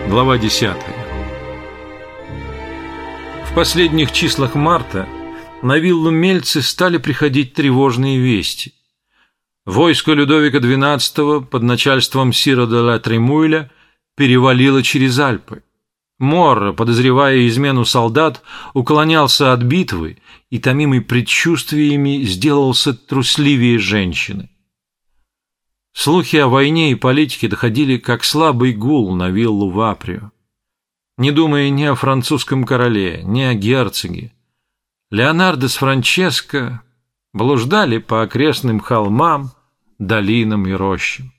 Глава 10. В последних числах марта на виллу Мельцы стали приходить тревожные вести. Войско Людовика XII под начальством сира де ла Тремуэля перевалило через Альпы. Морро, подозревая измену солдат, уклонялся от битвы и, томимый предчувствиями, сделался трусливее женщины. Слухи о войне и политике доходили как слабый гул на виллу в Априо. Не думая ни о французском короле, ни о герцоге, Леонардо с Франческо блуждали по окрестным холмам, долинам и рощам.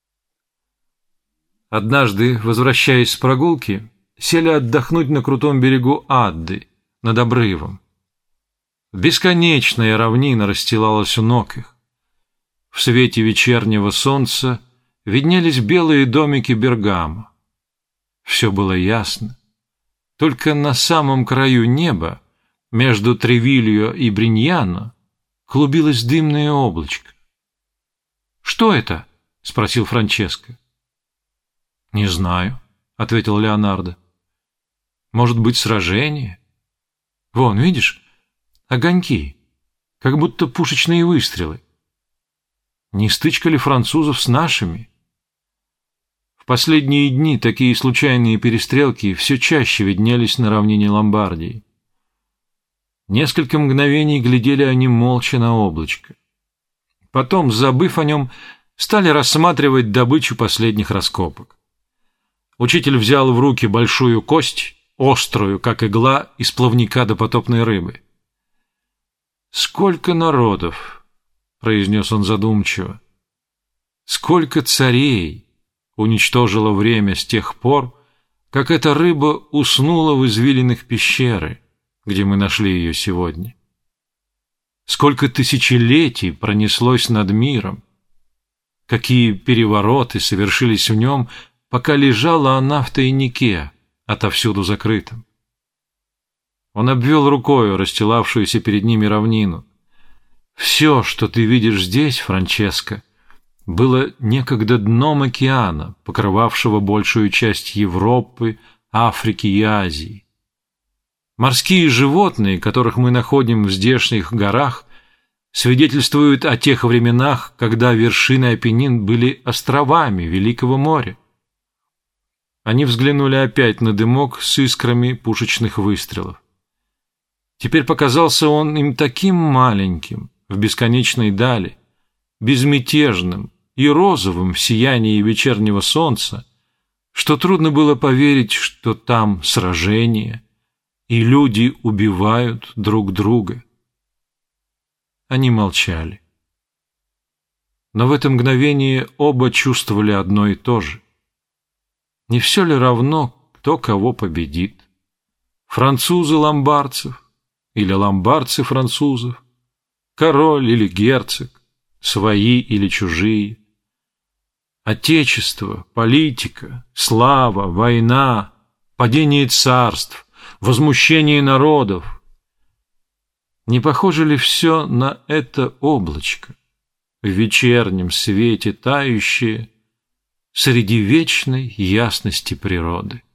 Однажды, возвращаясь с прогулки, сели отдохнуть на крутом берегу Адды, над обрывом. Бесконечная равнина расстилалась у ног их. В свете вечернего солнца виднелись белые домики Бергамо. Все было ясно. Только на самом краю неба, между Тревильо и Бриньяно, клубилось дымное облачко. «Что это?» — спросил Франческо. «Не знаю», — ответил Леонардо. «Может быть, сражение? Вон, видишь, огоньки, как будто пушечные выстрелы. Не стычка ли французов с нашими?» В последние дни такие случайные перестрелки все чаще виднелись на равнине Ломбардии. Несколько мгновений глядели они молча на облачко. Потом, забыв о нем, стали рассматривать добычу последних раскопок. Учитель взял в руки большую кость, острую, как игла, из плавника допотопной рыбы. «Сколько народов!» — произнес он задумчиво. «Сколько царей уничтожило время с тех пор, как эта рыба уснула в извилинах пещеры, где мы нашли ее сегодня. Сколько тысячелетий пронеслось над миром, какие перевороты совершились в нем, пока лежала она в тайнике, отовсюду закрытом». Он обвел рукою расстилавшуюся перед ними равнину. «Все, что ты видишь здесь, Франческо, было некогда дном океана, покрывавшего большую часть Европы, Африки и Азии. Морские животные, которых мы находим в здешних горах, свидетельствуют о тех временах, когда вершины Апеннин были островами Великого моря». Они взглянули опять на дымок с искрами пушечных выстрелов. Теперь показался он им таким маленьким, в бесконечной дали, безмятежным и розовым в сиянии вечернего солнца, что трудно было поверить, что там сражение, и люди убивают друг друга. Они молчали. Но в это мгновение оба чувствовали одно и то же. Не все ли равно, кто кого победит? Французы ломбардцев или ломбардцы французов? Король или герцог, свои или чужие? Отечество, политика, слава, война, падение царств, возмущение народов. Не похоже ли все на это облачко, в вечернем свете тающее среди вечной ясности природы?